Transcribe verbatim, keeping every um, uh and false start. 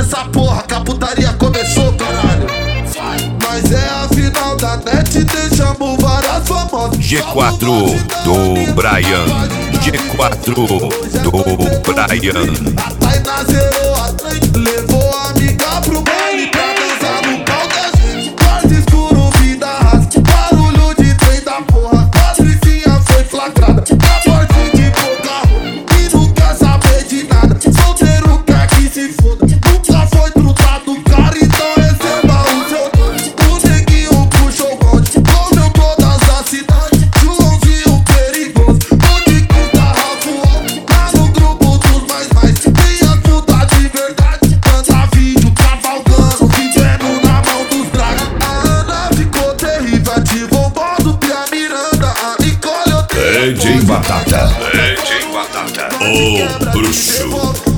nessa porra que a putaria começou, caralho. Mas é a final da net, deixamos várias famosas. G quatro do Brian, G quatro do Brian. A Tainá zerou a trem, levou a amiga pro baile pra dançar no pau da gente. Quarto escuro, vida rasga, barulho de trem da porra. Patricinha foi flagrada, na porta de boca e não quer saber de nada. Solteiro quer que se foda, nunca foi trutado, cara, então receba o seu doce. O neguinho puxou o bonde, comeu todas as cidades. Joãozinho perigoso, onde que tá Rafuão? Lá no grupo dos mais mais, tem as puta de verdade. Manda vídeo cavalgando, vivendo na mão dos dragos. A Ana ficou terrível, ativou o modo Pia Miranda. A Nicole eu D J Batata, D J Batata, o bruxo.